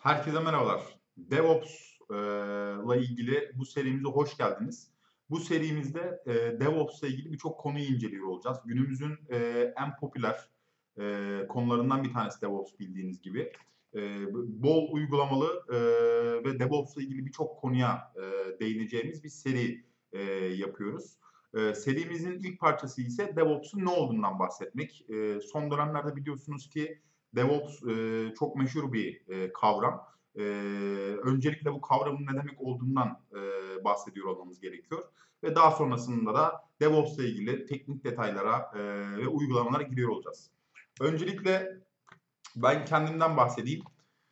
Herkese merhabalar. DevOps ilgili bu serimize hoş geldiniz. Bu serimizde, DevOps'la ilgili birçok konuyu inceliyor olacağız. Günümüzün, en popüler, konularından bir tanesi DevOps bildiğiniz gibi. Bol uygulamalı, ve DevOps'la ilgili birçok konuya, değineceğimiz bir seri, yapıyoruz. Serimizin ilk parçası ise DevOps'un ne olduğundan bahsetmek. Son dönemlerde biliyorsunuz ki DevOps, çok meşhur bir, kavram. Eee, Öncelikle bu kavramın ne demek olduğundan, bahsediyor olmamız gerekiyor ve daha sonrasında da DevOps'la ilgili teknik detaylara, ve uygulamalara giriyor olacağız. Öncelikle ben kendimden bahsedeyim.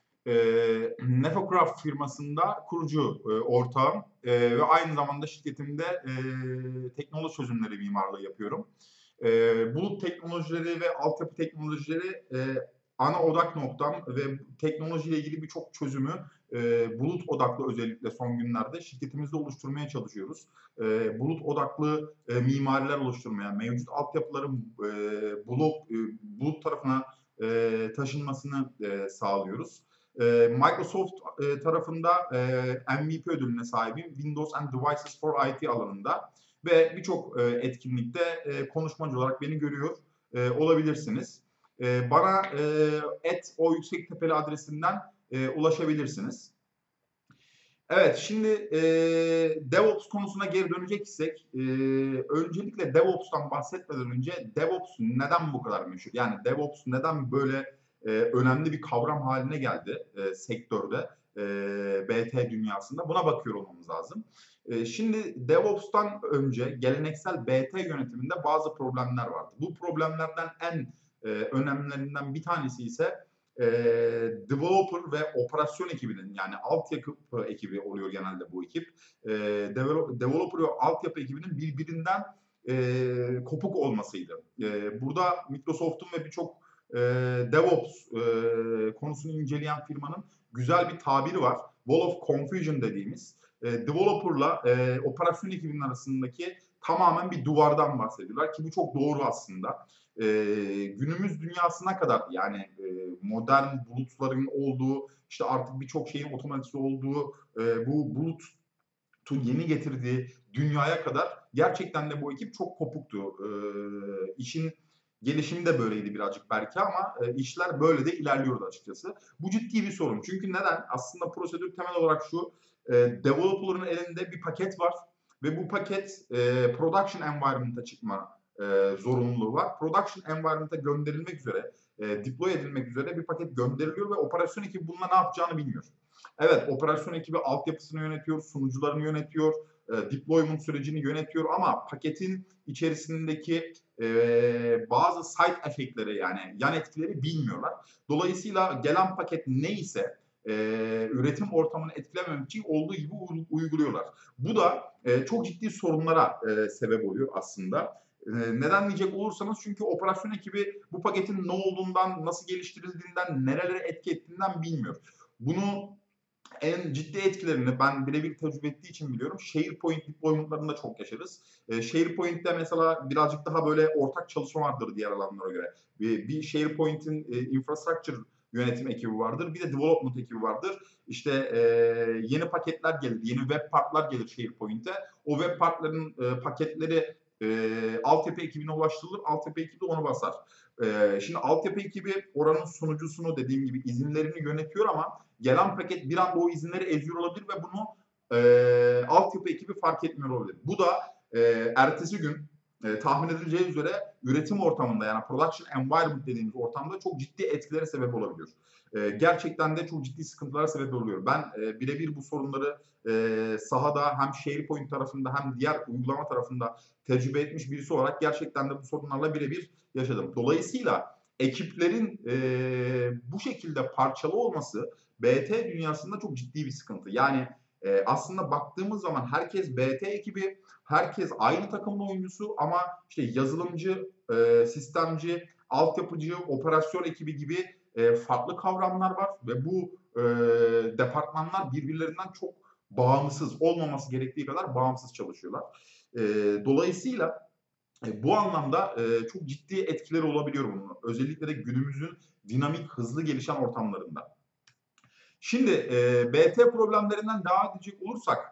Nefocraft firmasında kurucu, ortağım, ve aynı zamanda şirketimde, teknoloji çözümleri mimarlığı yapıyorum. Bulut teknolojileri ve altyapı teknolojileri, ana odak noktam ve teknolojiyle ilgili birçok çözümü, bulut odaklı özellikle son günlerde şirketimizde oluşturmaya çalışıyoruz. Bulut odaklı, mimariler oluşturmaya, mevcut altyapıların, bulut tarafına, taşınmasını, sağlıyoruz. Microsoft, tarafında, MVP ödülüne sahibim. Windows and Devices for IT alanında ve birçok, etkinlikte, konuşmacı olarak beni görüyor, olabilirsiniz. Bana, @oyüksektepeli adresinden, ulaşabilirsiniz. Evet, şimdi, DevOps konusuna geri dönecek isek, öncelikle DevOps'tan bahsetmeden önce DevOps neden bu kadar meşhur? Yani DevOps neden böyle, önemli bir kavram haline geldi, sektörde, BT dünyasında? Buna bakıyor olmamız lazım. Şimdi DevOps'tan önce geleneksel BT yönetiminde bazı problemler vardı. Bu problemlerden en, önemlilerinden bir tanesi ise developer ve operasyon ekibinin yani altyapı ekibi oluyor genelde bu ekip. Developer ve altyapı ekibinin birbirinden kopuk olmasıydı. Burada Microsoft'un ve birçok DevOps konusunu inceleyen firmanın güzel bir tabiri var. Wall of Confusion dediğimiz. Developer'la operasyon ekibinin arasındaki tamamen bir duvardan bahsediyorlar ki bu çok doğru aslında. Günümüz dünyasına kadar yani modern bulutların olduğu, işte artık birçok şeyin otomatize olduğu, bu bulutun yeni getirdiği dünyaya kadar gerçekten de bu ekip çok kopuktu. İşin gelişimi de böyleydi birazcık belki ama işler böyle de ilerliyordu açıkçası. Bu ciddi bir sorun. Çünkü neden? Aslında prosedür temel olarak şu, developer'ın elinde bir paket var ve bu paket production environment'a çıkma zorunluluğu var. Production environment'a gönderilmek üzere, deploy edilmek üzere bir paket gönderiliyor ve operasyon ekibi bununla ne yapacağını bilmiyor. Evet, operasyon ekibi altyapısını yönetiyor, sunucularını yönetiyor, deployment sürecini yönetiyor ama paketin içerisindeki bazı side efektleri yani yan etkileri bilmiyorlar. Dolayısıyla gelen paket neyse üretim ortamını etkilememek için olduğu gibi uyguluyorlar. Bu da çok ciddi sorunlara sebep oluyor aslında. Neden diyecek olursanız çünkü operasyon ekibi bu paketin ne olduğundan, nasıl geliştirildiğinden, nerelere etki ettiğinden bilmiyor. Bunu en ciddi etkilerini ben birebir tecrübe ettiği için biliyorum. SharePoint deployment'larında çok yaşarız. SharePoint'te mesela birazcık daha böyle ortak çalışma vardır diğer alanlara göre. Bir SharePoint'in infrastructure yönetim ekibi vardır. Bir de development ekibi vardır. İşte yeni paketler gelir, yeni web partlar gelir SharePoint'e. O web partların paketleri altyapı ekibine ulaştırılır. Altyapı ekibi de onu basar. Şimdi altyapı ekibi oranın sunucusunu dediğim gibi izinlerini yönetiyor ama gelen paket bir anda o izinleri eziyor olabilir ve bunu altyapı ekibi fark etmiyor olabilir. Bu da ertesi gün tahmin edileceği üzere üretim ortamında yani production environment dediğimiz ortamda çok ciddi etkilere sebep olabiliyor. Gerçekten de çok ciddi sıkıntılara sebep oluyor. Ben birebir bu sorunları sahada hem SharePoint tarafında hem diğer uygulama tarafında tecrübe etmiş birisi olarak gerçekten de bu sorunlarla birebir yaşadım. Dolayısıyla ekiplerin bu şekilde parçalı olması BT dünyasında çok ciddi bir sıkıntı. Yani aslında baktığımız zaman herkes BT ekibi, herkes aynı takımın oyuncusu ama işte yazılımcı, sistemci, altyapıcı, operasyon ekibi gibi farklı kavramlar var ve bu departmanlar birbirlerinden çok bağımsız, olmaması gerektiği kadar bağımsız çalışıyorlar. Dolayısıyla bu anlamda çok ciddi etkileri olabiliyor bunun. Özellikle de günümüzün dinamik, hızlı gelişen ortamlarında. Şimdi BT problemlerinden devam edecek olursak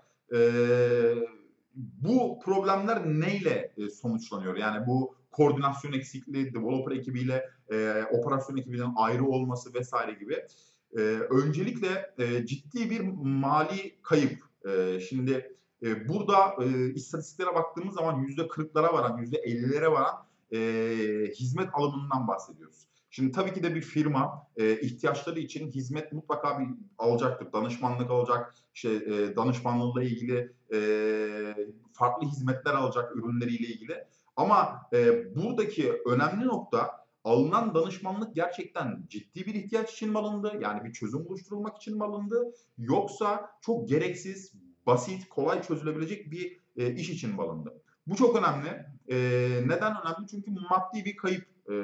bu problemler neyle sonuçlanıyor? Yani bu koordinasyon eksikliği, developer ekibiyle operasyon ekibinin ayrı olması vesaire gibi. Öncelikle ciddi bir mali kayıp. Şimdi burada istatistiklere baktığımız zaman %40'lara varan, %50'lere varan hizmet alımından bahsediyoruz. Şimdi tabii ki de bir firma ihtiyaçları için hizmet mutlaka bir alacaktır. Danışmanlık alacak, işte danışmanlığıyla ilgili farklı hizmetler alacak ürünleriyle ilgili. Ama buradaki önemli nokta alınan danışmanlık gerçekten ciddi bir ihtiyaç için mi alındı? Yani bir çözüm oluşturulmak için mi alındı? Yoksa çok gereksiz, basit, kolay çözülebilecek bir iş için mi alındı? Bu çok önemli. Neden önemli? Çünkü maddi bir kayıp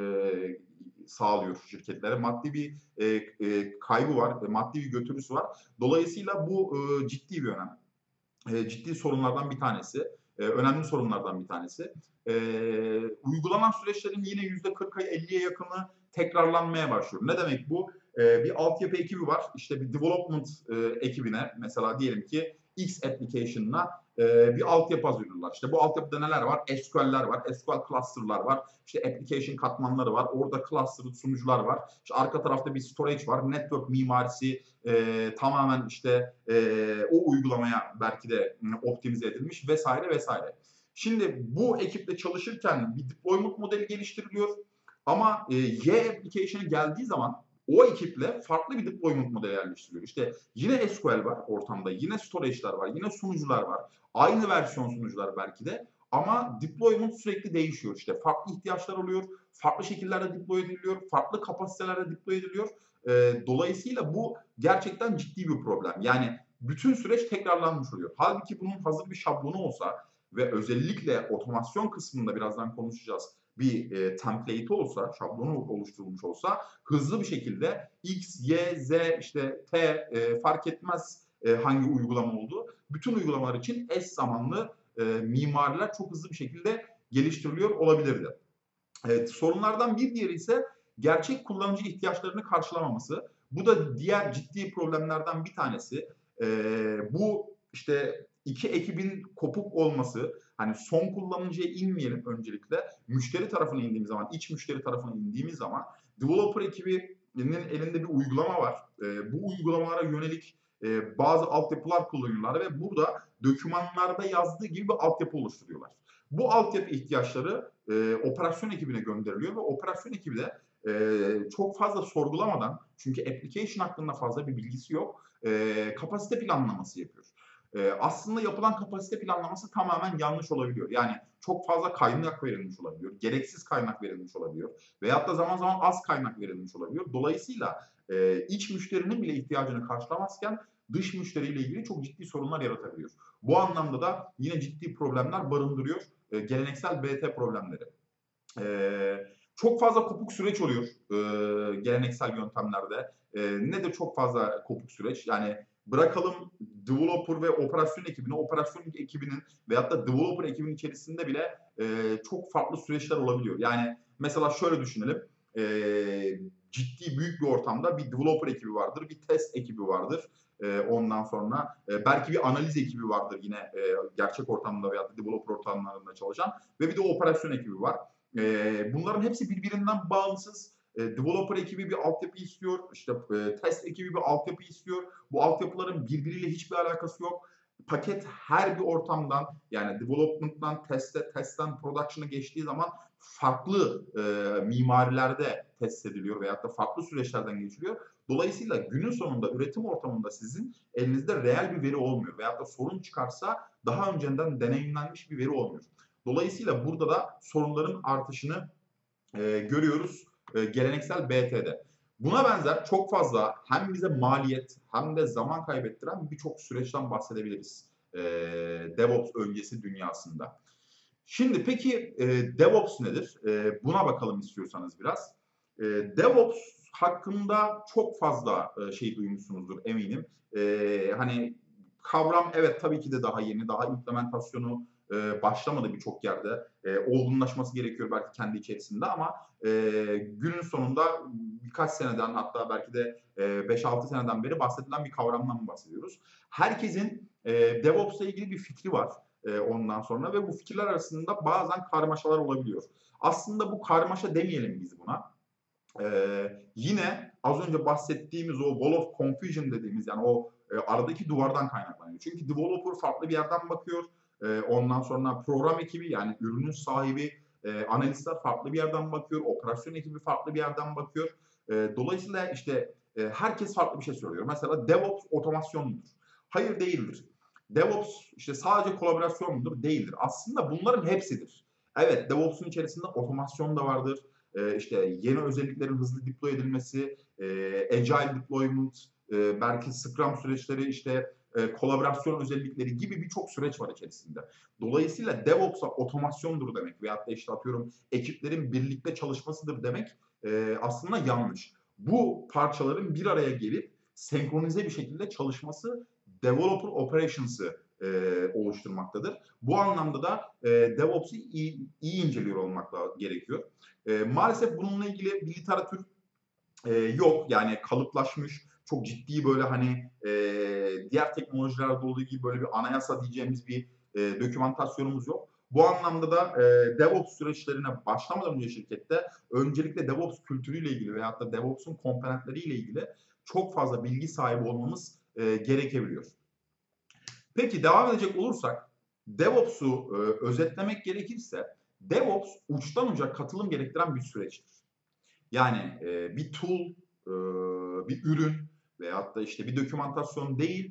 sağlıyor şirketlere. Maddi bir kaybı var, maddi bir götürüsü var. Dolayısıyla bu ciddi bir önem. Ciddi sorunlardan bir tanesi. Önemli sorunlardan bir tanesi. Uygulanan süreçlerin yine %40'a 50'ye yakını tekrarlanmaya başlıyor. Ne demek bu? Bir altyapı ekibi var. İşte bir development ekibine mesela diyelim ki X application'ına bir altyapı hazırlıyorlar. İşte bu altyapıda neler var? SQL'ler var, SQL cluster'lar var. İşte application katmanları var. Orada cluster sunucular var. İşte arka tarafta bir storage var. Network mimarisi tamamen işte o uygulamaya belki de optimize edilmiş vesaire vesaire. Şimdi bu ekiple çalışırken bir deployment modeli geliştiriliyor. Ama Y application'a geldiği zaman o ekiple farklı bir deployment modeli yerleştiriliyor. İşte yine SQL var ortamda, yine storage'lar var, yine sunucular var. Aynı versiyon sunucular belki de ama deployment sürekli değişiyor. İşte farklı ihtiyaçlar oluyor, farklı şekillerde deploy ediliyor, farklı kapasitelerde deploy ediliyor. Dolayısıyla bu gerçekten ciddi bir problem. Yani bütün süreç tekrarlanmış oluyor. Halbuki bunun hazır bir şablonu olsa ve özellikle otomasyon kısmında birazdan konuşacağız bir template'i olsa, şablonu oluşturulmuş olsa hızlı bir şekilde X, Y, Z, işte T fark etmez hangi uygulama olduğu. Bütün uygulamalar için eş zamanlı mimariler çok hızlı bir şekilde geliştiriliyor olabilirdi. Evet, sorunlardan bir diğeri ise gerçek kullanıcı ihtiyaçlarını karşılamaması. Bu da diğer ciddi problemlerden bir tanesi. Bu işte iki ekibin kopuk olması, hani son kullanıcıya inmeyelim öncelikle. Müşteri tarafına indiğimiz zaman, iç müşteri tarafına indiğimiz zaman developer ekibinin elinde bir uygulama var. Bu uygulamalara yönelik bazı altyapılar kullanıyorlar ve burada dokümanlarda yazdığı gibi bir altyapı oluşturuyorlar. Bu altyapı ihtiyaçları operasyon ekibine gönderiliyor ve operasyon ekibi de çok fazla sorgulamadan, çünkü application hakkında fazla bir bilgisi yok, kapasite planlaması yapıyor. Aslında yapılan kapasite planlaması tamamen yanlış olabiliyor. Yani çok fazla kaynak verilmiş olabiliyor, gereksiz kaynak verilmiş olabiliyor veyahut da zaman zaman az kaynak verilmiş olabiliyor. Dolayısıyla iç müşterinin bile ihtiyacını karşılamazken dış müşteriyle ilgili çok ciddi sorunlar yaratabiliyor. Bu anlamda da yine ciddi problemler barındırıyor geleneksel BT problemleri. Çok fazla kopuk süreç oluyor geleneksel yöntemlerde. Ne de çok fazla kopuk süreç. Yani bırakalım developer ve operasyon ekibinin veyahut da developer ekibinin içerisinde bile çok farklı süreçler olabiliyor. Yani mesela şöyle düşünelim. Ciddi büyük bir ortamda bir developer ekibi vardır, bir test ekibi vardır. Ondan sonra belki bir analiz ekibi vardır yine gerçek ortamda veya da developer ortamlarında çalışan ve bir de operasyon ekibi var. Bunların hepsi birbirinden bağımsız. Developer ekibi bir altyapı istiyor, işte test ekibi bir altyapı istiyor. Bu altyapıların birbiriyle hiçbir alakası yok. Paket her bir ortamdan, yani development'tan testten production'a geçtiği zaman farklı mimarilerde test ediliyor veyahut da farklı süreçlerden geçiliyor. Dolayısıyla günün sonunda üretim ortamında sizin elinizde reel bir veri olmuyor veyahut da sorun çıkarsa daha önceden deneyimlenmiş bir veri olmuyor. Dolayısıyla burada da sorunların artışını görüyoruz geleneksel BT'de. Buna benzer çok fazla hem bize maliyet hem de zaman kaybettiren birçok süreçten bahsedebiliriz DevOps öncesi dünyasında. Şimdi peki DevOps nedir? Buna bakalım istiyorsanız biraz. DevOps hakkında çok fazla şey duymuşsunuzdur eminim. Hani kavram evet tabii ki de daha yeni, daha implementasyonu başlamadı birçok yerde. Olgunlaşması gerekiyor belki kendi içerisinde ama günün sonunda birkaç seneden hatta belki de 5-6 seneden beri bahsedilen bir kavramdan bahsediyoruz. Herkesin DevOps'la ilgili bir fikri var ondan sonra ve bu fikirler arasında bazen karmaşalar olabiliyor. Aslında bu karmaşa demeyelim biz buna. Yine az önce bahsettiğimiz o wall of confusion dediğimiz yani o aradaki duvardan kaynaklanıyor. Çünkü developer farklı bir yerden bakıyor. Ondan sonra program ekibi yani ürünün sahibi, analistler farklı bir yerden bakıyor. Operasyon ekibi farklı bir yerden bakıyor. Dolayısıyla işte herkes farklı bir şey söylüyor. Mesela DevOps otomasyon mudur? Hayır değildir. DevOps işte sadece kolaborasyon mudur? Değildir. Aslında bunların hepsidir. Evet, DevOps'un içerisinde otomasyon da vardır. İşte yeni özelliklerin hızlı deploy edilmesi, agile deployment, belki Scrum süreçleri, işte kolaborasyon özellikleri gibi birçok süreç var içerisinde. Dolayısıyla DevOps'a otomasyondur demek veyahut da işte atıyorum ekiplerin birlikte çalışmasıdır demek aslında yanlış. Bu parçaların bir araya gelip senkronize bir şekilde çalışması developer operations'ı oluşturmaktadır. Bu anlamda da DevOps'u iyi inceliyor olmakla gerekiyor. Maalesef bununla ilgili bir literatür yok. Yani kalıplaşmış, çok ciddi böyle hani diğer teknolojilerde olduğu gibi böyle bir anayasa diyeceğimiz bir dokümantasyonumuz yok. Bu anlamda da DevOps süreçlerine başlamadan önce şirkette öncelikle DevOps kültürüyle ilgili veyahut da DevOps'un komponentleriyle ilgili çok fazla bilgi sahibi olmamız gerekebiliyor. Peki devam edecek olursak DevOps'u özetlemek gerekirse DevOps uçtan uca katılım gerektiren bir süreçtir. Yani bir tool, bir ürün veyahut da işte bir dokümantasyon değil,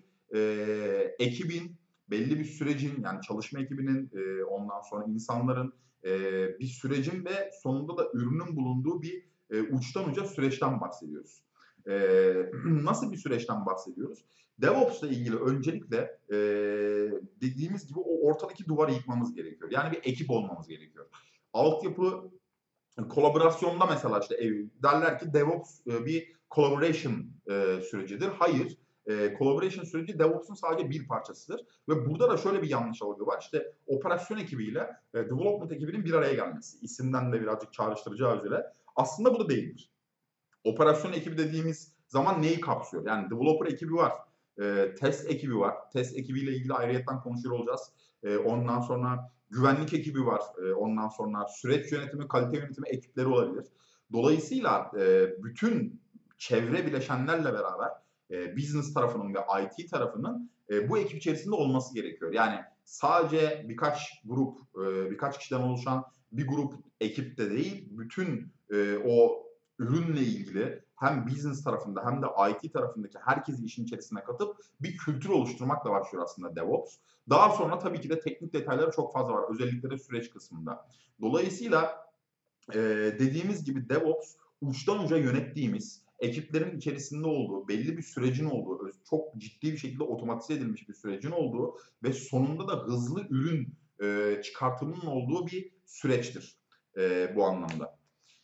ekibin belli bir sürecin yani çalışma ekibinin ondan sonra insanların bir sürecin ve sonunda da ürünün bulunduğu bir uçtan uca süreçten bahsediyoruz. Nasıl bir süreçten bahsediyoruz? DevOps'la ilgili öncelikle dediğimiz gibi o ortadaki duvarı yıkmamız gerekiyor. Yani bir ekip olmamız gerekiyor. Altyapı kolaborasyonda mesela işte derler ki DevOps bir collaboration sürecidir. Hayır. Collaboration süreci DevOps'un sadece bir parçasıdır. Ve burada da şöyle bir yanlış algı var. İşte operasyon ekibiyle development ekibinin bir araya gelmesi. İsimden de birazcık çağrıştıracağı üzere. Aslında bu da değildir. Operasyon ekibi dediğimiz zaman neyi kapsıyor? Yani developer ekibi var. Test ekibi var. Test ekibiyle ilgili ayrıyetten konuşuyor olacağız. Ondan sonra güvenlik ekibi var. Ondan sonra süreç yönetimi, kalite yönetimi ekipleri olabilir. Dolayısıyla bütün çevre bileşenlerle beraber business tarafının ve IT tarafının bu ekip içerisinde olması gerekiyor. Yani sadece birkaç grup, birkaç kişiden oluşan bir grup ekip de değil, bütün o ürünle ilgili hem business tarafında hem de IT tarafındaki herkesi işin içerisine katıp bir kültür oluşturmakla başlıyor aslında DevOps. Daha sonra tabii ki de teknik detayları çok fazla var. Özellikle de süreç kısmında. Dolayısıyla dediğimiz gibi DevOps uçtan uca yönettiğimiz, ekiplerin içerisinde olduğu, belli bir sürecin olduğu, çok ciddi bir şekilde otomatize edilmiş bir sürecin olduğu ve sonunda da hızlı ürün çıkartımının olduğu bir süreçtir bu anlamda.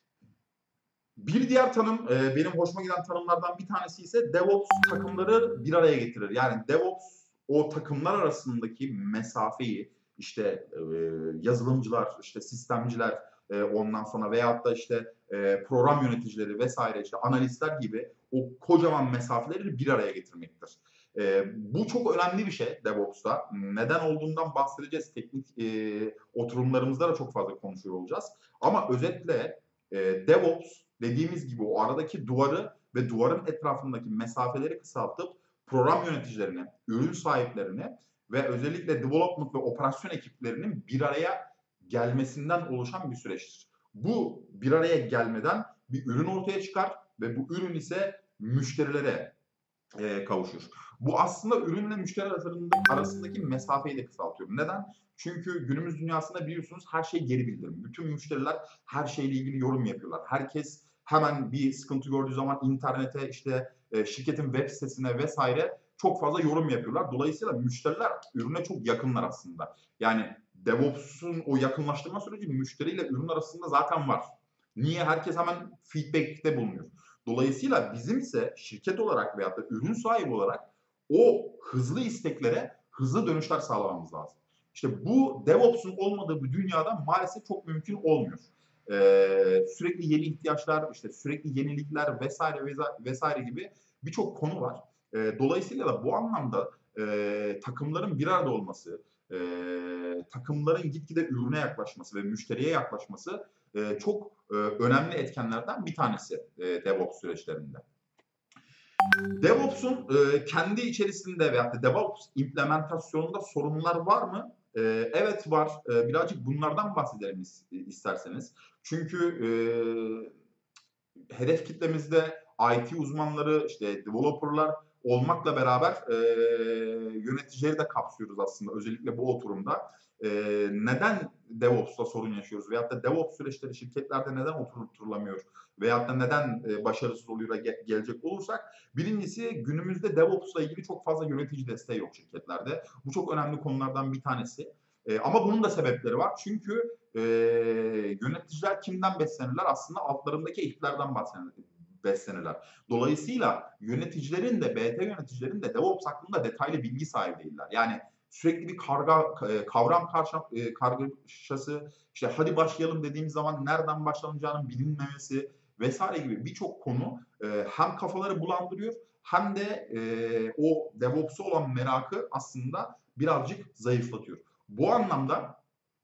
Bir diğer tanım, benim hoşuma giden tanımlardan bir tanesi ise DevOps takımları bir araya getirir. Yani DevOps o takımlar arasındaki mesafeyi işte yazılımcılar, işte sistemciler, ondan sonra veyahut da işte program yöneticileri vesaire işte analistler gibi o kocaman mesafeleri bir araya getirmektir. Bu çok önemli bir şey DevOps'ta. Neden olduğundan bahsedeceğiz. Teknik oturumlarımızda da çok fazla konuşuyor olacağız. Ama özetle DevOps dediğimiz gibi o aradaki duvarı ve duvarın etrafındaki mesafeleri kısaltıp program yöneticilerini, ürün sahiplerini ve özellikle development ve operasyon ekiplerinin bir araya gelmesinden oluşan bir süreçtir. Bu bir araya gelmeden bir ürün ortaya çıkar ve bu ürün ise müşterilere kavuşur. Bu aslında ürünle müşteri arasındaki mesafeyi de kısaltıyor. Neden? Çünkü günümüz dünyasında biliyorsunuz her şey geri bildirim. Bütün müşteriler her şeyle ilgili yorum yapıyorlar. Herkes hemen bir sıkıntı gördüğü zaman internete işte şirketin web sitesine vesaire çok fazla yorum yapıyorlar. Dolayısıyla müşteriler ürüne çok yakınlar aslında. Yani DevOps'un o yakınlaştırma süreci müşteriyle ürün arasında zaten var. Niye? Herkes hemen feedback'te bulunuyor. Dolayısıyla bizim ise şirket olarak veyahut da ürün sahibi olarak o hızlı isteklere hızlı dönüşler sağlamamız lazım. İşte bu DevOps'un olmadığı bir dünyada maalesef çok mümkün olmuyor. Sürekli yeni ihtiyaçlar, işte sürekli yenilikler vesaire vesaire gibi birçok konu var. Dolayısıyla da bu anlamda takımların bir arada olması, takımların gitgide ürüne yaklaşması ve müşteriye yaklaşması çok önemli etkenlerden bir tanesi DevOps süreçlerinde. DevOps'un kendi içerisinde veyahut da DevOps implementasyonunda sorunlar var mı? Evet var. Birazcık bunlardan bahsedelim isterseniz. Çünkü hedef kitlemizde IT uzmanları, işte developer'lar olmakla beraber yöneticileri de kapsıyoruz aslında özellikle bu oturumda. Neden DevOps'ta sorun yaşıyoruz veyahut da DevOps süreçleri şirketlerde neden oturtulamıyor veyahut da neden başarısız oluyor gelecek olursak, birincisi günümüzde DevOps'la ilgili çok fazla yönetici desteği yok şirketlerde. Bu çok önemli konulardan bir tanesi. Ama bunun da sebepleri var. Çünkü yöneticiler kimden beslenirler? Aslında altlarındaki ekiplerden beslenirler. Dolayısıyla yöneticilerin de, BT yöneticilerin de DevOps hakkında detaylı bilgi sahibi değiller. Yani sürekli bir kavram kargaşası, işte hadi başlayalım dediğimiz zaman nereden başlanacağının bilinmemesi vesaire gibi birçok konu hem kafaları bulandırıyor hem de o DevOps'a olan merakı aslında birazcık zayıflatıyor. Bu anlamda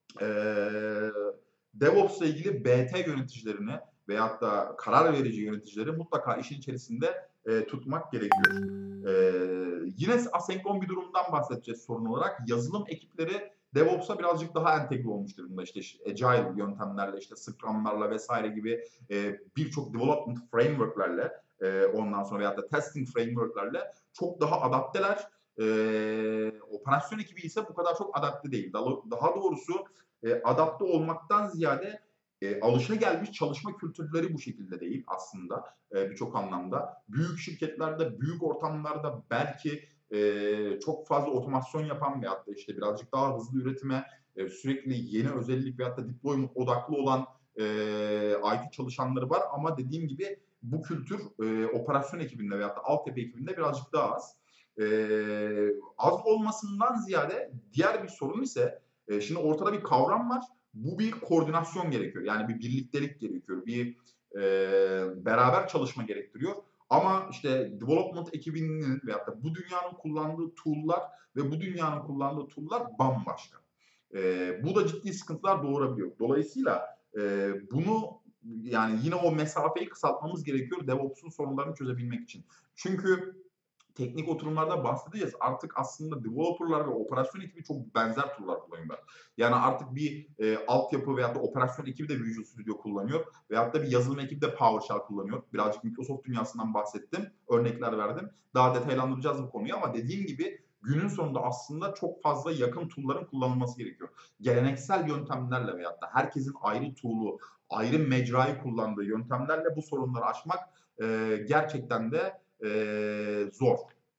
DevOps'la ilgili BT yöneticilerini veyahut da karar verici yöneticileri mutlaka işin içerisinde tutmak gerekiyor. Yine asenkron bir durumdan bahsedeceğiz sorun olarak. Yazılım ekipleri DevOps'a birazcık daha entegre olmuş durumda. İşte Agile yöntemlerle, işte Scrum'larla vesaire gibi birçok development framework'lerle ondan sonra veyahut da testing framework'lerle çok daha adapteler. Operasyon ekibi ise bu kadar çok adapte değil. Daha doğrusu adapte olmaktan ziyade alışagelmiş çalışma kültürleri bu şekilde değil aslında birçok anlamda. Büyük şirketlerde, büyük ortamlarda belki çok fazla otomasyon yapan veyahut da işte birazcık daha hızlı üretime, sürekli yeni özellik veyahut da deployment odaklı olan IT çalışanları var ama dediğim gibi bu kültür operasyon ekibinde veyahut da altyapı ekibinde birazcık daha az. Az olmasından ziyade diğer bir sorun ise şimdi ortada bir kavram var. Bu bir koordinasyon gerekiyor. Yani bir birliktelik gerekiyor. Bir beraber çalışma gerektiriyor. Ama işte development ekibinin veyahut da bu dünyanın kullandığı tool'lar ve bu dünyanın kullandığı tool'lar bambaşka. Bu da ciddi sıkıntılar doğurabiliyor. Dolayısıyla bunu yani yine o mesafeyi kısaltmamız gerekiyor DevOps'un sorunlarını çözebilmek için. Çünkü teknik oturumlarda bahsedeceğiz. Artık aslında developer'lar ve operasyon ekibi çok benzer tool'lar kullanıyorlar. Yani artık bir altyapı veyahut da operasyon ekibi de Visual Studio kullanıyor. Veyahut da bir yazılım ekibi de PowerShell kullanıyor. Birazcık Microsoft dünyasından bahsettim. Örnekler verdim. Daha detaylandıracağız bu konuyu ama dediğim gibi günün sonunda aslında çok fazla yakın tool'ların kullanılması gerekiyor. Geleneksel yöntemlerle veyahut da herkesin ayrı tool'u, ayrı mecrayı kullandığı yöntemlerle bu sorunları aşmak gerçekten de zor.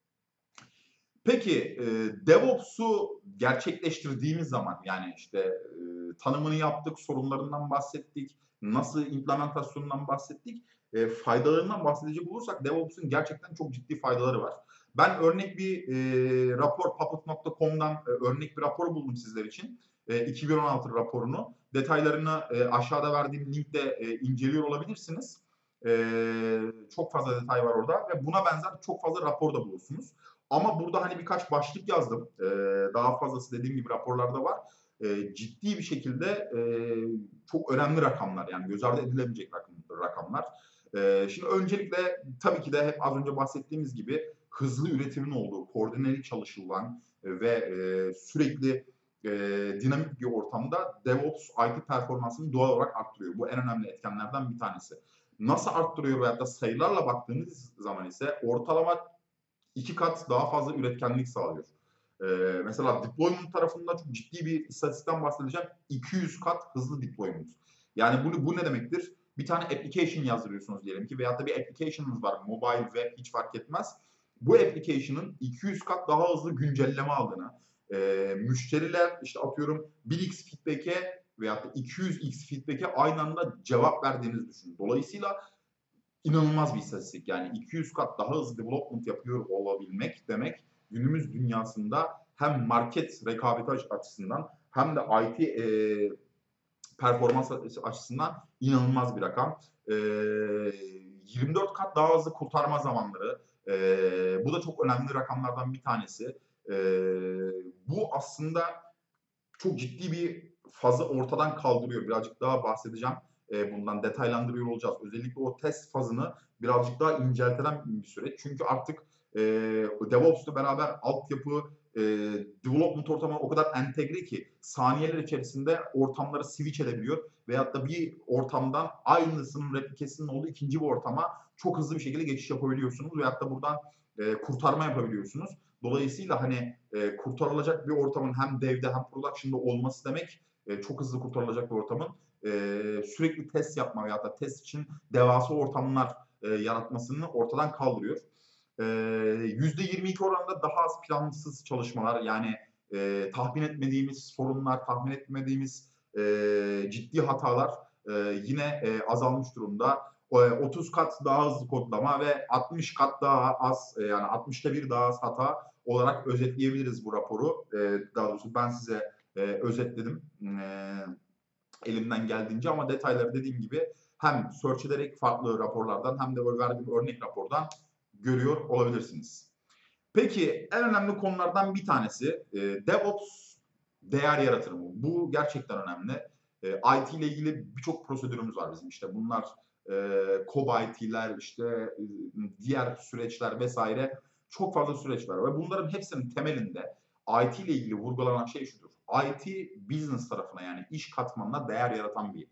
Peki DevOps'u gerçekleştirdiğimiz zaman yani işte tanımını yaptık, sorunlarından bahsettik, nasıl implementasyonundan bahsettik, faydalarından bahsedecek olursak DevOps'un gerçekten çok ciddi faydaları var. Ben örnek bir rapor puppet.com'dan örnek bir rapor buldum sizler için. 2016 raporunu. Detaylarını aşağıda verdiğim linkte inceliyor olabilirsiniz. Çok fazla detay var orada ve buna benzer çok fazla rapor da bulursunuz. Ama burada hani birkaç başlık yazdım. Daha fazlası dediğim gibi raporlarda var. Ciddi bir şekilde çok önemli rakamlar yani göz ardı edilemeyecek rakamlar. Şimdi öncelikle tabii ki de hep az önce bahsettiğimiz gibi hızlı üretimin olduğu, koordineli çalışılan ve sürekli dinamik bir ortamda DevOps IT performansını doğal olarak arttırıyor. Bu en önemli etkenlerden bir tanesi. Nasıl arttırıyor veyahut da sayılarla baktığınız zaman ise ortalama 2 kat daha fazla üretkenlik sağlıyor. Mesela deployment tarafında çok ciddi bir istatistikten bahsedeceğim. 200 kat hızlı deployment. Yani bu ne demektir? Bir tane application yazdırıyorsunuz diyelim ki veyahut da bir application'ınız var. Mobile, web hiç fark etmez. Bu application'ın 200 kat daha hızlı güncelleme aldığını, müşteriler işte atıyorum 1x feedback'e veyahut da 200x feedback'e aynı anda cevap verdiğinizi düşünün. Dolayısıyla inanılmaz bir istatistik. Yani 200 kat daha hızlı development yapıyor olabilmek demek günümüz dünyasında hem market rekabeti açısından hem de IT performans açısından inanılmaz bir rakam. 24 kat daha hızlı kurtarma zamanları. Bu da çok önemli rakamlardan bir tanesi. Bu aslında çok ciddi bir fazı ortadan kaldırıyor. Birazcık daha bahsedeceğim. Bundan detaylandırıyor olacağız. Özellikle o test fazını birazcık daha inceltilen bir süreç. Çünkü artık DevOps'la beraber altyapı, development ortamı o kadar entegre ki saniyeler içerisinde ortamları switch edebiliyor. Veyahut da bir ortamdan aynısının replikesinin olduğu ikinci bir ortama çok hızlı bir şekilde geçiş yapabiliyorsunuz. Veyahut da buradan kurtarma yapabiliyorsunuz. Dolayısıyla hani kurtarılacak bir ortamın hem dev'de hem production'da olması demek çok hızlı kurtarılacak bir ortamın sürekli test yapma veya da test için devasa ortamlar yaratmasını ortadan kaldırıyor. %22 oranında daha az plansız çalışmalar yani tahmin etmediğimiz sorunlar, tahmin etmediğimiz ciddi hatalar yine azalmış durumda. 30 kat daha hızlı kodlama ve 60 kat daha az yani 60'ta bir daha az hata olarak özetleyebiliriz bu raporu. Daha doğrusu ben size özetledim elimden geldiğince ama detayları dediğim gibi hem search ederek farklı raporlardan hem de verdiğim örnek rapordan görüyor olabilirsiniz. Peki en önemli konulardan bir tanesi DevOps değer yaratımı. Bu gerçekten önemli. IT ile ilgili birçok prosedürümüz var bizim. İşte bunlar COB-IT'ler, işte diğer süreçler vesaire çok fazla süreç var. Ve bunların hepsinin temelinde IT ile ilgili vurgulanan şey şudur. IT business tarafına yani iş katmanına değer yaratan bir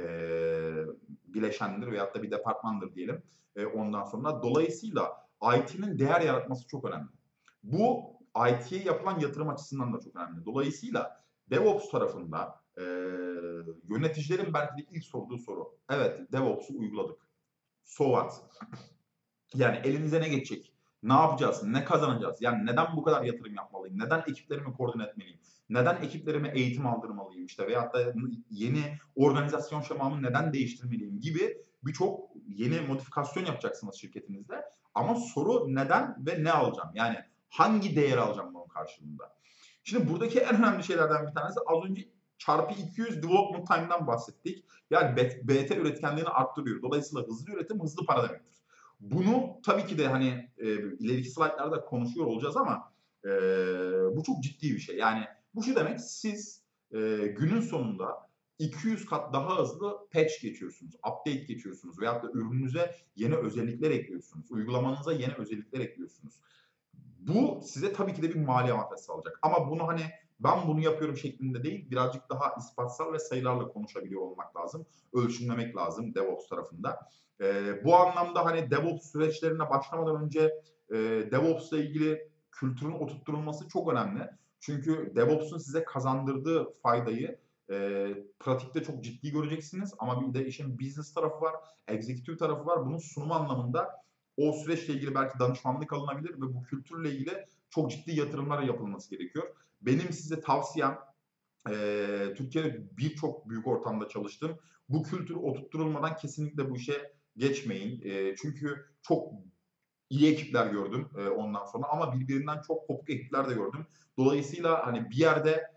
bileşendir veyahut da bir departmandır diyelim. Ondan sonra dolayısıyla IT'nin değer yaratması çok önemli. Bu IT'ye yapılan yatırım açısından da çok önemli. Dolayısıyla DevOps tarafında yöneticilerin belki de ilk sorduğu soru. Evet, DevOps'u uyguladık. So what? Yani elinize ne geçecek? Ne yapacağız? Ne kazanacağız? Yani neden bu kadar yatırım yapmalıyım? Neden ekiplerimi koordine etmeliyim? Neden ekiplerime eğitim aldırmalıyım? İşte veyahut da yeni organizasyon şemamı neden değiştirmeliyim gibi birçok yeni modifikasyon yapacaksınız şirketinizde. Ama soru neden ve ne alacağım? Yani hangi değeri alacağım bunun karşılığında? Şimdi buradaki en önemli şeylerden bir tanesi az önce çarpı 200 development time'dan bahsettik. Yani BT üretkenliğini arttırıyor. Dolayısıyla hızlı üretim hızlı para demektir. Bunu tabii ki de hani ileriki slaytlarda konuşuyor olacağız ama bu çok ciddi bir şey. Yani bu şu demek siz günün sonunda 200 kat daha hızlı patch geçiyorsunuz, update geçiyorsunuz veyahut da ürününüze yeni özellikler ekliyorsunuz, uygulamanıza yeni özellikler ekliyorsunuz. Bu size tabii ki de bir mali avantaj sağlayacak. Ama bunu hani ben bunu yapıyorum şeklinde değil, birazcık daha ispatsal ve sayılarla konuşabiliyor olmak lazım. Ölçümlemek lazım DevOps tarafında. Bu anlamda hani DevOps süreçlerine başlamadan önce DevOps'la ilgili kültürün oturtturulması çok önemli. Çünkü DevOps'un size kazandırdığı faydayı pratikte çok ciddi göreceksiniz. Ama bir de işin business tarafı var, executive tarafı var. Bunun sunum anlamında o süreçle ilgili belki danışmanlık alınabilir ve bu kültürle ilgili çok ciddi yatırımlar yapılması gerekiyor. Benim size tavsiyem Türkiye'de birçok büyük ortamda çalıştım. Bu kültür oturtturulmadan kesinlikle bu işe geçmeyin. Çünkü çok iyi ekipler gördüm ondan sonra ama birbirinden çok kopuk ekipler de gördüm. Dolayısıyla hani bir yerde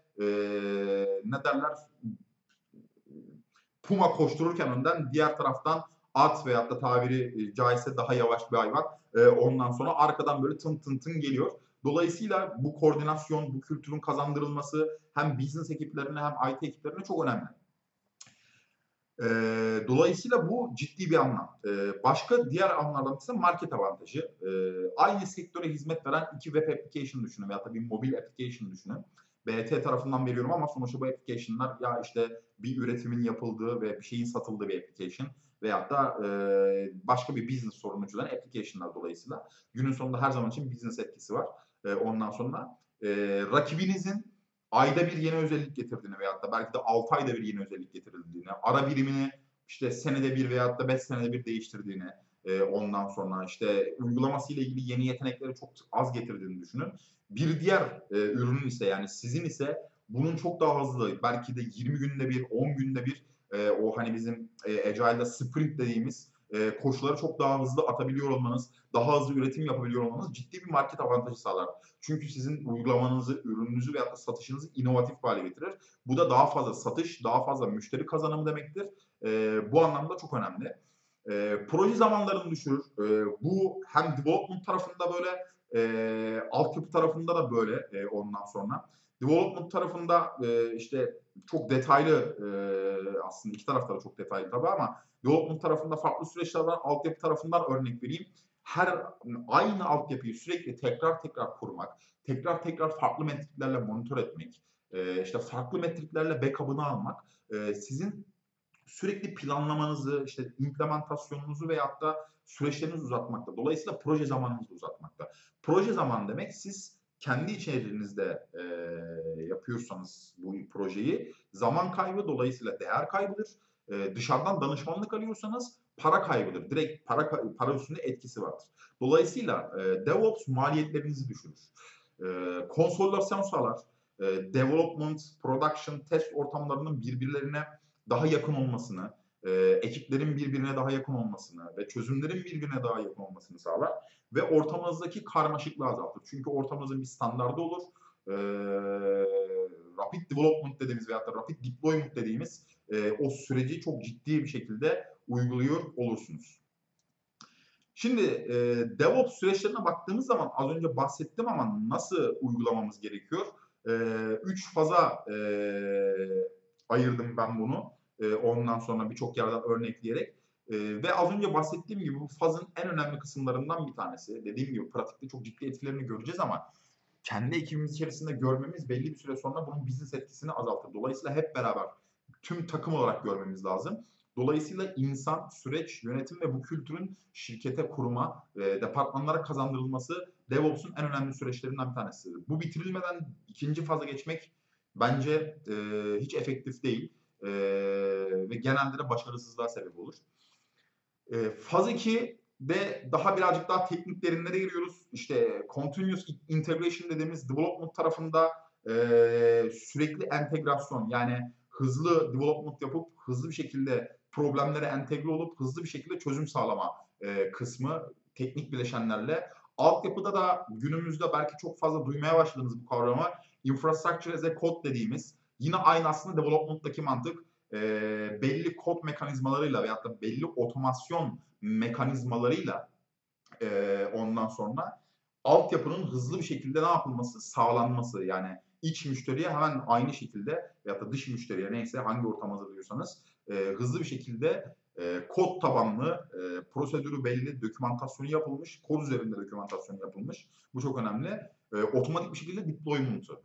ne derler puma koştururken önden diğer taraftan at veyahut da tabiri caizse daha yavaş bir hayvan ondan sonra arkadan böyle tın tın tın geliyor. Dolayısıyla bu koordinasyon, bu kültürün kazandırılması hem business ekiplerine hem IT ekiplerine çok önemli. Dolayısıyla bu ciddi bir anlam. Başka diğer anlamlardan ise market avantajı. Aynı sektöre hizmet veren iki web application düşünün veyahut da bir mobil application düşünün. BT tarafından veriyorum ama sonuçta bu application'lar ya işte bir üretimin yapıldığı ve bir şeyin satıldığı bir application veyahut da başka bir business sorunu çözen application'lar dolayısıyla günün sonunda her zaman için business etkisi var. Ondan sonra rakibinizin ayda bir yeni özellik getirdiğini veyahut da belki de 6 ayda bir yeni özellik getirildiğini, ara birimini işte senede bir veyahut da 5 senede bir değiştirdiğini, ondan sonra işte uygulaması ile ilgili yeni yetenekleri çok az getirdiğini düşünün. Bir diğer ürünün ise yani sizin ise bunun çok daha hızlı belki de 20 günde bir, 10 günde bir o hani bizim Agile'da sprint dediğimiz koşulları çok daha hızlı atabiliyor olmanız, daha hızlı üretim yapabiliyor olmanız ciddi bir market avantajı sağlar. Çünkü sizin uygulamanızı, ürününüzü veyahut da satışınızı inovatif bir hâle getirir. Bu da daha fazla satış, daha fazla müşteri kazanımı demektir. Bu anlamda çok önemli. Proje zamanlarını düşürür. Bu hem development tarafında böyle, altyapı tarafında da böyle, ondan sonra. Development tarafında, işte çok detaylı, aslında iki tarafta da çok detaylı tabii ama development tarafında farklı süreçler var. Altyapı tarafından örnek vereyim. Aynı altyapıyı sürekli tekrar tekrar kurmak, tekrar tekrar farklı metriklerle monitör etmek, işte farklı metriklerle backup'ını almak, sizin sürekli planlamanızı, işte implementasyonunuzu veyahut da süreçlerinizi uzatmakta. Dolayısıyla proje zamanınızı uzatmakta. Proje zamanı demek siz kendi içerinizde yapıyorsanız bu projeyi zaman kaybı dolayısıyla değer kaybıdır. Dışarıdan danışmanlık alıyorsanız para kaybıdır. Direkt para üstünde etkisi vardır. Dolayısıyla DevOps maliyetlerinizi düşürür. Konsolidasyon sağlar. Development, production, test ortamlarının birbirlerine daha yakın olmasını, ekiplerin birbirine daha yakın olmasını ve çözümlerin birbirine daha yakın olmasını sağlar ve ortamınızdaki karmaşıklığı azaltır. Çünkü ortamınızın bir standardı olur. Rapid development dediğimiz veyahut da rapid deployment dediğimiz o süreci çok ciddi bir şekilde uyguluyor olursunuz. Şimdi DevOps süreçlerine baktığımız zaman az önce bahsettim ama nasıl uygulamamız gerekiyor? 3 faza ayırdım ben bunu. Ondan sonra birçok yerden örnekleyerek. Ve az önce bahsettiğim gibi bu fazın en önemli kısımlarından bir tanesi. Dediğim gibi pratikte çok ciddi etkilerini göreceğiz ama kendi ekibimiz içerisinde görmemiz belli bir süre sonra bunun business etkisini azaltır. Dolayısıyla hep beraber tüm takım olarak görmemiz lazım. Dolayısıyla insan, süreç, yönetim ve bu kültürün şirkete kurma, departmanlara kazandırılması DevOps'un en önemli süreçlerinden bir tanesidir. Bu bitirilmeden ikinci faza geçmek bence hiç efektif değil ve genelde de başarısızlığa sebep olur. Faz 2'de daha birazcık daha teknik derinlere giriyoruz. İşte continuous integration dediğimiz development tarafında sürekli entegrasyon yani hızlı development yapıp hızlı bir şekilde problemlere entegre olup hızlı bir şekilde çözüm sağlama kısmı teknik bileşenlerle. Altyapıda da günümüzde belki çok fazla duymaya başladığınız bu kavramı infrastructure as a code dediğimiz yine aynı aslında development'taki mantık belli kod mekanizmalarıyla veyahut da belli otomasyon mekanizmalarıyla ondan sonra altyapının hızlı bir şekilde ne yapılması? Sağlanması. Yani iç müşteriye hemen aynı şekilde veyahut da dış müşteriye neyse hangi ortam hazırlıyorsanız hızlı bir şekilde kod tabanlı, prosedürü belli, dokümantasyonu yapılmış, kod üzerinde dokümantasyonu yapılmış. Bu çok önemli. Otomatik bir şekilde deployment'ı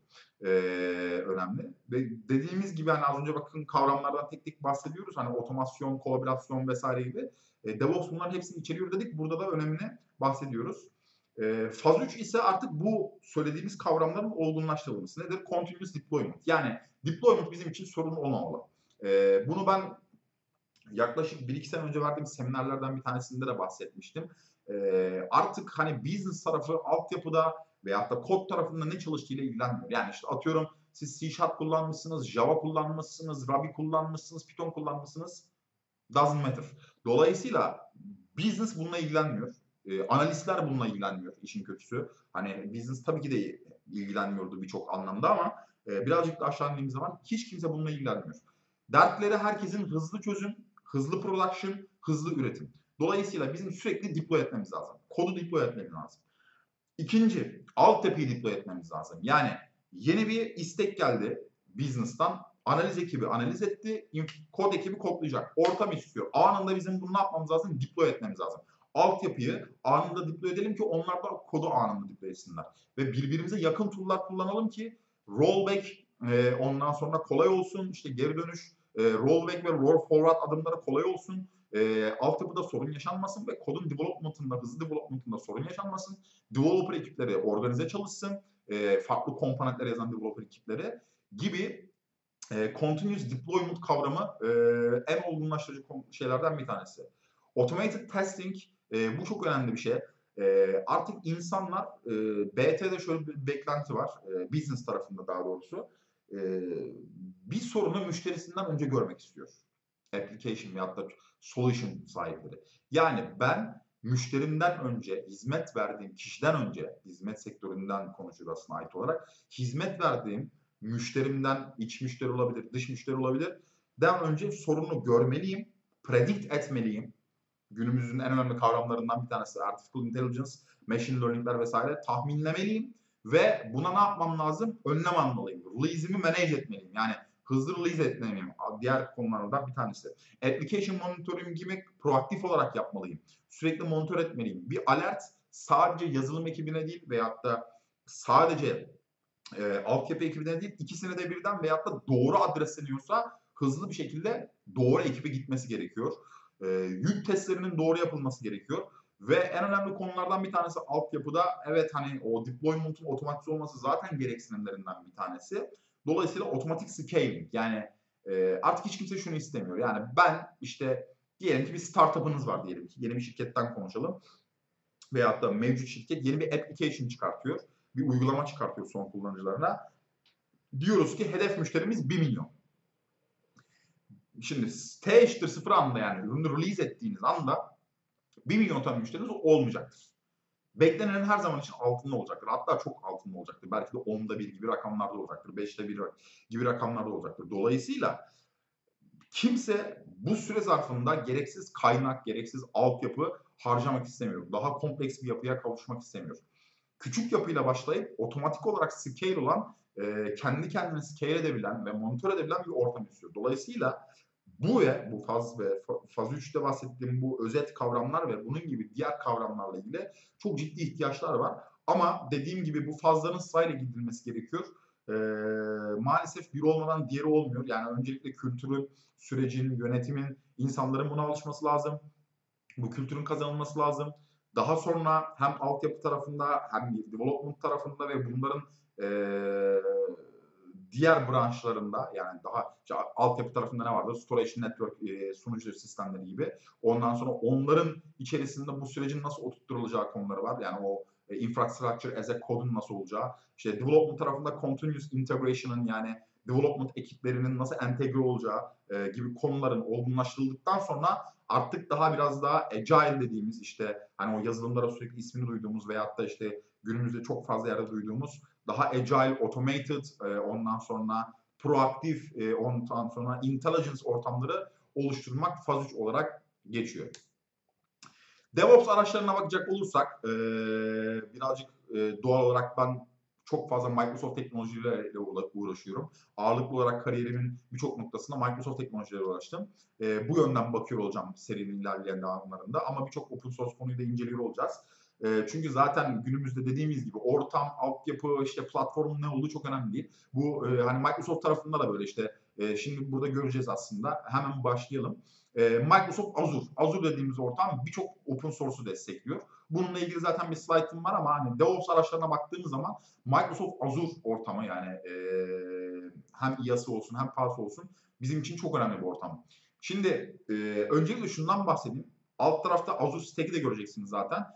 önemli. Ve dediğimiz gibi hani az önce bakın kavramlardan tek tek bahsediyoruz. Hani otomasyon, kolaborasyon vesaire gibi. DevOps bunların hepsini içeriyor dedik. Burada da önemini bahsediyoruz. Faz 3 ise artık bu söylediğimiz kavramların olgunlaştırılması. Nedir? Continuous deployment. Yani deployment bizim için sorun olmamalı. Bunu ben yaklaşık 1-2 sene önce verdiğim seminerlerden bir tanesinde de bahsetmiştim. Artık hani business tarafı altyapıda veyahut da kod tarafında ne çalıştığıyla ilgilenmiyor. Yani işte atıyorum siz C# kullanmışsınız, Java kullanmışsınız, Ruby kullanmışsınız, Python kullanmışsınız. Doesn't matter. Dolayısıyla business bununla ilgilenmiyor. Analistler bununla ilgilenmiyor işin kötüsü. Hani business tabii ki de ilgilenmiyordu birçok anlamda ama birazcık da aşağı indiğimiz zaman hiç kimse bununla ilgilenmiyor. Dertleri herkesin hızlı çözüm, hızlı production, hızlı üretim. Dolayısıyla bizim sürekli deploy etmemiz lazım. Kodu deploy etmemiz lazım. İkinci, altyapıyı deploy etmemiz lazım. Yani yeni bir istek geldi business'tan. Analiz ekibi analiz etti. Kod ekibi kodlayacak. Ortam istiyor. Anında bizim bunu ne yapmamız lazım? Deploy etmemiz lazım. Altyapıyı anında deploy edelim ki onlar da kodu anında deploy etsinler. Ve birbirimize yakın tool'lar kullanalım ki rollback ondan sonra kolay olsun. İşte geri dönüş, rollback ve roll forward adımları kolay olsun. Altyapıda sorun yaşanmasın ve kodun development'ında, hızlı development'ında sorun yaşanmasın. Developer ekipleri organize çalışsın. Farklı komponentler yazan developer ekipleri gibi continuous deployment kavramı en olgunlaştırıcı şeylerden bir tanesi. Automated testing bu çok önemli bir şey. Artık insanlar BT'de şöyle bir beklenti var. Business tarafında daha doğrusu. Bir sorunu müşterisinden önce görmek istiyor. application veyahut da solution sahipleri. Yani ben müşterimden önce, hizmet verdiğim kişiden önce, hizmet sektöründen konuşuyoruz aslında ait olarak, hizmet verdiğim müşterimden, iç müşteri olabilir, dış müşteri olabilir, önce sorunu görmeliyim, predict etmeliyim. Günümüzün en önemli kavramlarından bir tanesi artificial intelligence, machine learning'ler vesaire tahminlemeliyim ve buna ne yapmam lazım? Önlem almalıyım. Release'imi manage etmeliyim. Yani hızlı release etmeliyim. Diğer konulardan bir tanesi. Application monitoring'imi proaktif olarak yapmalıyım. Sürekli monitör etmeliyim. Bir alert sadece yazılım ekibine değil veyahut da sadece altyapı ekibine değil, ikisine de birden veyahut da doğru adresleniyorsa hızlı bir şekilde doğru ekibe gitmesi gerekiyor. Yük testlerinin doğru yapılması gerekiyor. Ve en önemli konulardan bir tanesi altyapıda, evet hani o deployment'un otomatize olması zaten gereksinimlerinden bir tanesi. Dolayısıyla otomatik scaling, yani artık hiç kimse şunu istemiyor. Yani ben işte diyelim ki bir startup'ınız var diyelim ki, yeni bir şirketten konuşalım. Veyahut da mevcut şirket yeni bir application çıkartıyor. Bir uygulama çıkartıyor son kullanıcılarına. Diyoruz ki hedef müşterimiz 1 milyon. Şimdi T eşittir 0 anda, yani ürünü release ettiğiniz anda 1 milyon tane müşteriniz olmayacaktır. Beklenenin her zaman için altında olacaktır. Hatta çok altında olacaktır. Belki de 10'da 1 gibi rakamlarda olacaktır. 5'te 1 gibi rakamlarda olacaktır. Dolayısıyla kimse bu süre zarfında gereksiz kaynak, gereksiz altyapı harcamak istemiyor. Daha kompleks bir yapıya kavuşmak istemiyor. Küçük yapıyla başlayıp otomatik olarak scale olan, kendi kendine scale edebilen ve monitör edebilen bir ortam istiyor. Dolayısıyla bu faz ve faz 3'te bahsettiğim bu özet kavramlar ve bunun gibi diğer kavramlarla ilgili çok ciddi ihtiyaçlar var. Ama dediğim gibi bu fazların sırayla gidilmesi gerekiyor. Maalesef bir olmadan diğeri olmuyor. Yani öncelikle kültürün, sürecin, yönetimin, insanların buna alışması lazım. Bu kültürün kazanılması lazım. Daha sonra hem altyapı tarafında hem development tarafında ve bunların diğer branşlarında, yani daha işte altyapı tarafında ne vardı? Storage network, sunucu sistemleri gibi. Ondan sonra onların içerisinde bu sürecin nasıl oturtturulacağı konuları var. Yani o infrastructure as a code'un nasıl olacağı. İşte development tarafında continuous integration'ın, yani development ekiplerinin nasıl entegre olacağı gibi konuların olgunlaştırıldıktan sonra artık daha biraz daha agile dediğimiz, işte hani o yazılımlara sürekli ismini duyduğumuz veyahut da işte günümüzde çok fazla yerde duyduğumuz daha agile, automated, ondan sonra proaktif, ondan sonra intelligence ortamları oluşturmak faz 3 olarak geçiyor. DevOps araçlarına bakacak olursak birazcık doğal olarak ben çok fazla Microsoft teknolojileriyle uğraşıyorum. Ağırlıklı olarak kariyerimin birçok noktasında Microsoft teknolojileriyle uğraştım. Bu yönden bakıyor olacağım serinin ilerleyen devamlarında, ama birçok open source konuyu da inceliyor olacağız. Çünkü zaten günümüzde dediğimiz gibi ortam, altyapı, işte platformun ne olduğu çok önemli değil. Bu hani Microsoft tarafında da böyle, işte şimdi burada göreceğiz aslında. Hemen başlayalım. Microsoft Azure. Azure dediğimiz ortam birçok open source'u destekliyor. Bununla ilgili zaten bir slaytım var, ama hani DevOps araçlarına baktığımız zaman Microsoft Azure ortamı, yani hem IaaS olsun hem PaaS olsun bizim için çok önemli bir ortam. Şimdi öncelikle şundan bahsedeyim. Alt tarafta Azure Stack'i de göreceksiniz zaten.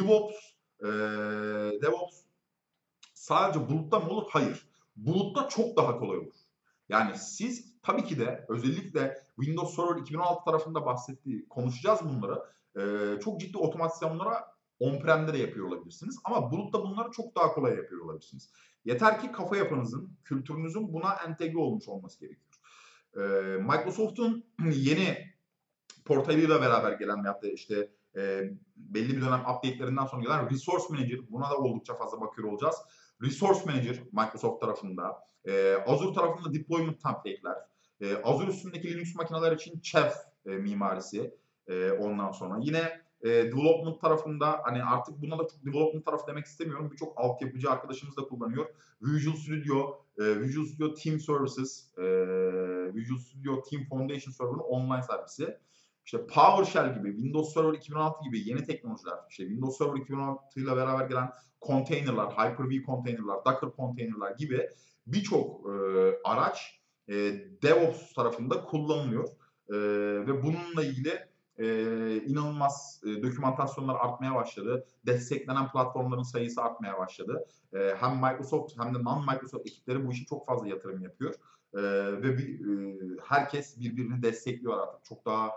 DevOps sadece bulutta mı olur? Hayır. Bulutta çok daha kolay olur. Yani siz tabii ki de özellikle Windows Server 2016 tarafında konuşacağız bunları. Çok ciddi otomasyonlara on-prem'de de yapıyor olabilirsiniz. Ama bulutta bunları çok daha kolay yapıyor olabilirsiniz. Yeter ki kafa yapınızın, kültürünüzün buna entegre olmuş olması gerekiyor. Microsoft'un yeni portalıyla beraber gelen veyahut da işte belli bir dönem update'lerinden sonra gelen Resource Manager, buna da oldukça fazla bakıyor olacağız. Resource Manager Microsoft tarafında, Azure tarafında deployment template'ler, Azure üstündeki Linux makineler için Chef mimarisi, ondan sonra yine development tarafında, hani artık buna da çok development tarafı demek istemiyorum. Birçok altyapıcı arkadaşımız da kullanıyor. Visual Studio Team Services, Visual Studio Team Foundation Server'ın online servisi. İşte PowerShell gibi, Windows Server 2016 gibi yeni teknolojiler, işte Windows Server 2016 ile beraber gelen container'lar, Hyper-V container'lar, Docker container'lar gibi birçok araç DevOps tarafında kullanılıyor. Ve bununla ilgili inanılmaz dokümantasyonlar artmaya başladı. Desteklenen platformların sayısı artmaya başladı. Hem Microsoft hem de non-Microsoft ekipleri bu işe çok fazla yatırım yapıyor. Ve herkes birbirini destekliyor artık. Çok daha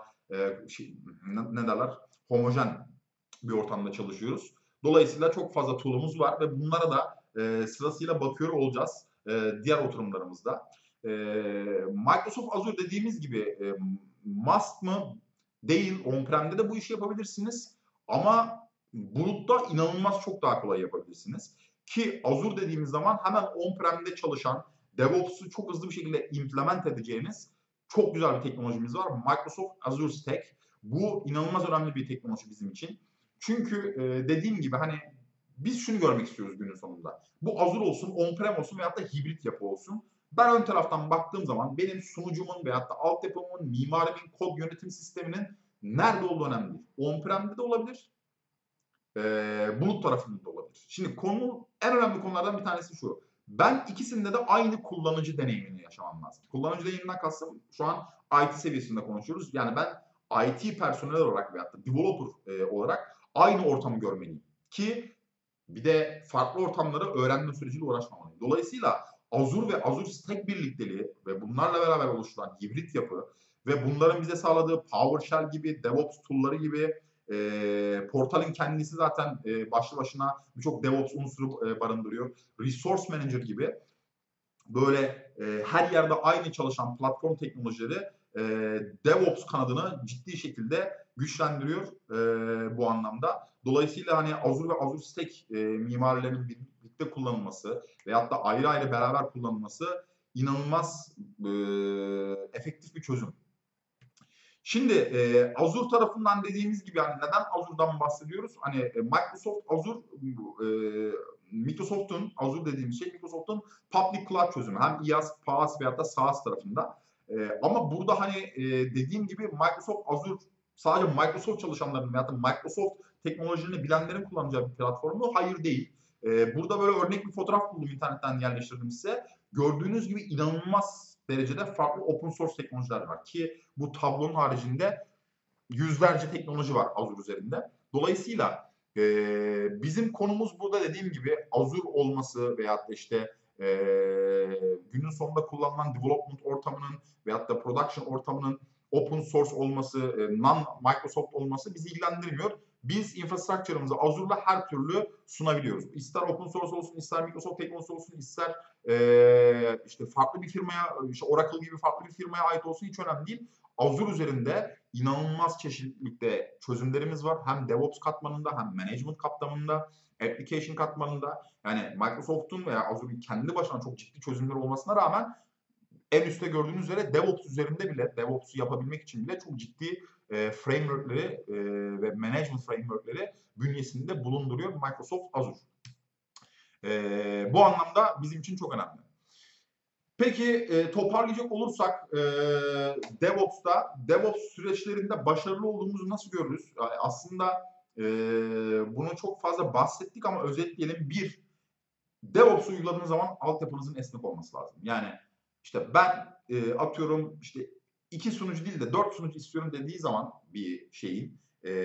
ne derler? Homojen bir ortamda çalışıyoruz. Dolayısıyla çok fazla tool'umuz var ve bunlara da sırasıyla bakıyor olacağız diğer oturumlarımızda. Microsoft Azure dediğimiz gibi must mı? Değil. On-prem'de de bu işi yapabilirsiniz. Ama bulutta inanılmaz çok daha kolay yapabilirsiniz. Ki Azure dediğimiz zaman hemen on-prem'de çalışan, DevOps'u çok hızlı bir şekilde implement edeceğiniz çok güzel bir teknolojimiz var. Microsoft Azure Stack. Bu inanılmaz önemli bir teknoloji bizim için. Çünkü dediğim gibi hani biz şunu görmek istiyoruz günün sonunda. Bu Azure olsun, on-prem olsun veyahut da hibrit yapı olsun. Ben ön taraftan baktığım zaman benim sunucumun veyahut da altyapımın, mimarimin, kod yönetim sisteminin nerede olduğu önemli değil. On-prem'de de olabilir, bulut tarafında da olabilir. Şimdi en önemli konulardan bir tanesi şu. Ben ikisinde de aynı kullanıcı deneyimini yaşamam lazım. Kullanıcı deneyiminden kastım şu an IT seviyesinde konuşuyoruz. Yani ben IT personel olarak veyahut da developer olarak aynı ortamı görmeliyim. Ki bir de farklı ortamları öğrenme süreciyle uğraşmamalıyım. Dolayısıyla Azure ve Azure Stack birlikteliği ve bunlarla beraber oluşturan hibrit yapı ve bunların bize sağladığı PowerShell gibi, DevOps tool'ları gibi portalin kendisi zaten başlı başına birçok DevOps unsuru barındırıyor. Resource Manager gibi böyle her yerde aynı çalışan platform teknolojileri DevOps kanadını ciddi şekilde güçlendiriyor bu anlamda. Dolayısıyla hani Azure ve Azure Stack mimarilerinin birlikte kullanılması veyahut da ayrı ayrı beraber kullanılması inanılmaz efektif bir çözüm. Şimdi Azure tarafından dediğimiz gibi hani neden Azure'dan bahsediyoruz? Hani Microsoft Azure Microsoft'un Azure dediğimiz şey Microsoft'un public cloud çözümü. Hem IaaS, PaaS veyahut da SaaS tarafında. Ama burada hani dediğim gibi Microsoft Azure sadece Microsoft çalışanlarının veyahut da Microsoft teknolojilerini bilenlerin kullanacağı bir platform mu? Hayır değil. Burada böyle örnek bir fotoğraf buldum internetten yerleştirdim size. Gördüğünüz gibi inanılmaz derecede farklı open source teknolojiler var ki bu tablonun haricinde yüzlerce teknoloji var Azure üzerinde. Dolayısıyla bizim konumuz burada dediğim gibi Azure olması veyahut da işte günün sonunda kullanılan development ortamının veyahut da production ortamının open source olması, non-Microsoft olması bizi ilgilendirmiyor. Biz infrastructure'ımızı Azure'la her türlü sunabiliyoruz. İster open source olsun, ister Microsoft teknolojisi olsun, ister işte farklı bir firmaya, işte Oracle gibi farklı bir firmaya ait olsun hiç önemli değil. Azure üzerinde inanılmaz çeşitlilikte çözümlerimiz var. Hem DevOps katmanında hem management katmanında, application katmanında. Yani Microsoft'un veya Azure'un kendi başına çok ciddi çözümleri olmasına rağmen en üstte gördüğünüz üzere DevOps üzerinde bile, DevOps'u yapabilmek için bile çok ciddi framework'leri ve management framework'leri bünyesinde bulunduruyor Microsoft Azure. Bu anlamda bizim için çok önemli. Peki toparlayacak olursak DevOps süreçlerinde başarılı olduğumuzu nasıl görürüz? Aslında bunu çok fazla bahsettik ama özetleyelim. Bir, DevOps'u uyguladığınız zaman altyapınızın esnek olması lazım. Yani işte ben atıyorum işte 2 sunucu değil de 4 sunucu istiyorum dediği zaman bir şeyin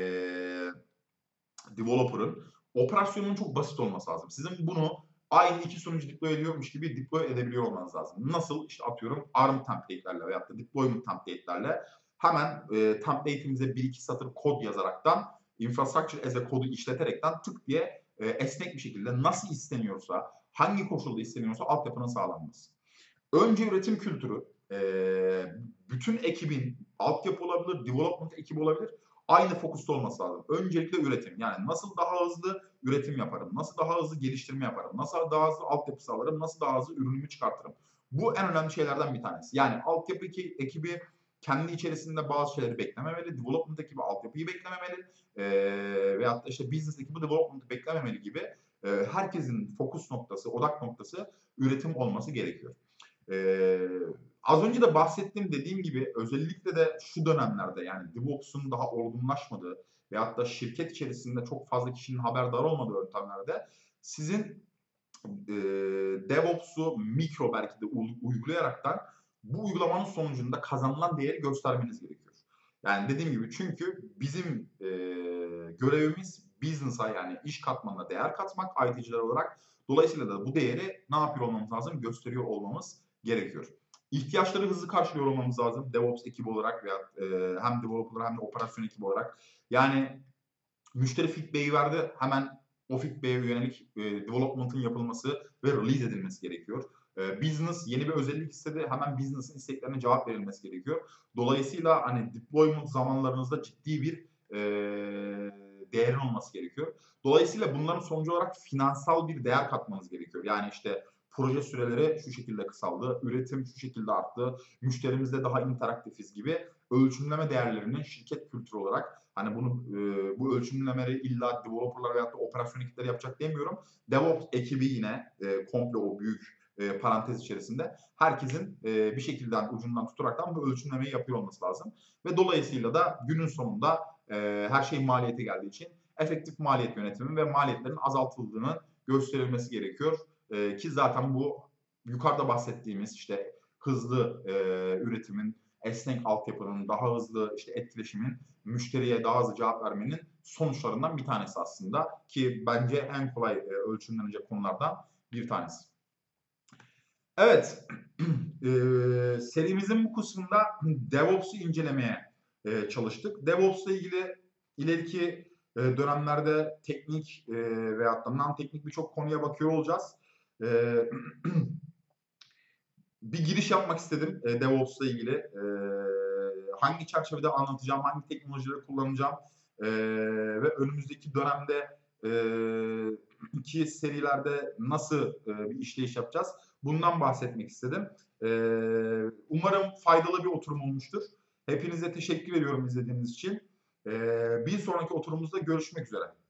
developer'ın operasyonunun çok basit olması lazım. Sizin bunu aynı 2 sunucu deploy ediyormuş gibi deploy edebiliyor olmanız lazım. Nasıl? İşte atıyorum ARM template'lerle veyahut da deployment template'lerle hemen template'imize 1-2 satır kod yazaraktan infrastructure as a kodu işleterekten tık diye esnek bir şekilde nasıl isteniyorsa, hangi koşulda isteniyorsa altyapının sağlanması. Önce üretim kültürü, bütün ekibin altyapı olabilir, development ekibi olabilir. Aynı fokusta olması lazım. Öncelikle üretim. Yani nasıl daha hızlı üretim yaparım, nasıl daha hızlı geliştirme yaparım, nasıl daha hızlı altyapı sağlarım, nasıl daha hızlı ürünümü çıkartırım. Bu en önemli şeylerden bir tanesi. Yani altyapı ekibi kendi içerisinde bazı şeyleri beklememeli, development ekibi altyapıyı beklememeli veyahut da işte business ekibi development'ı beklememeli gibi herkesin fokus noktası, odak noktası üretim olması gerekiyor. Az önce de bahsettiğim dediğim gibi özellikle de şu dönemlerde yani DevOps'un daha olgunlaşmadığı veyahut da şirket içerisinde çok fazla kişinin haberdar olmadığı yöntemlerde sizin DevOps'u mikro belki de uygulayaraktan bu uygulamanın sonucunda kazanılan değeri göstermeniz gerekiyor. Yani dediğim gibi çünkü bizim görevimiz business'a yani iş katmanına değer katmak IT'ciler olarak. Dolayısıyla da bu değeri ne yapıyor olmamız lazım? Gösteriyor olmamız gerekiyor. İhtiyaçları hızlı karşılıyor olmamız lazım DevOps ekibi olarak veya hem developer hem de operasyon ekibi olarak. Yani müşteri feedback'i verdi, hemen o feedback'e yönelik development'ın yapılması ve release edilmesi gerekiyor. Business yeni bir özellik istedi, hemen business'ın isteklerine cevap verilmesi gerekiyor. Dolayısıyla hani deployment zamanlarınızda ciddi bir değerin olması gerekiyor. Dolayısıyla bunların sonucu olarak finansal bir değer katmanız gerekiyor. Yani işte proje süreleri şu şekilde kısaldı, üretim şu şekilde arttı, müşterimizle daha interaktifiz gibi ölçümleme değerlerinin şirket kültürü olarak hani bunu bu ölçümlemeleri illa developer'lar veyahut da operasyon ekipleri yapacak demiyorum. DevOps ekibi yine komple o büyük parantez içerisinde herkesin bir şekilde ucundan tutaraktan bu ölçümlemeyi yapıyor olması lazım. Ve dolayısıyla da günün sonunda her şey maliyete geldiği için efektif maliyet yönetimi ve maliyetlerin azaltıldığını gösterilmesi gerekiyor. Ki zaten bu yukarıda bahsettiğimiz işte hızlı üretimin, esnek altyapının, daha hızlı işte etkileşimin, müşteriye daha hızlı cevap vermenin sonuçlarından bir tanesi aslında ki bence en kolay ölçümlenecek konulardan bir tanesi. Evet, serimizin bu kısmında DevOps'u incelemeye çalıştık. DevOps'la ilgili ileriki dönemlerde teknik veyahut da non-teknik birçok konuya bakıyor olacağız. Bir giriş yapmak istedim DevOps'la ilgili. Hangi çerçevede anlatacağım, hangi teknolojileri kullanacağım ve önümüzdeki dönemde iki serilerde nasıl bir işleyiş yapacağız? Bundan bahsetmek istedim. Umarım faydalı bir oturum olmuştur. Hepinize teşekkür ediyorum izlediğiniz için. Bir sonraki oturumumuzda görüşmek üzere.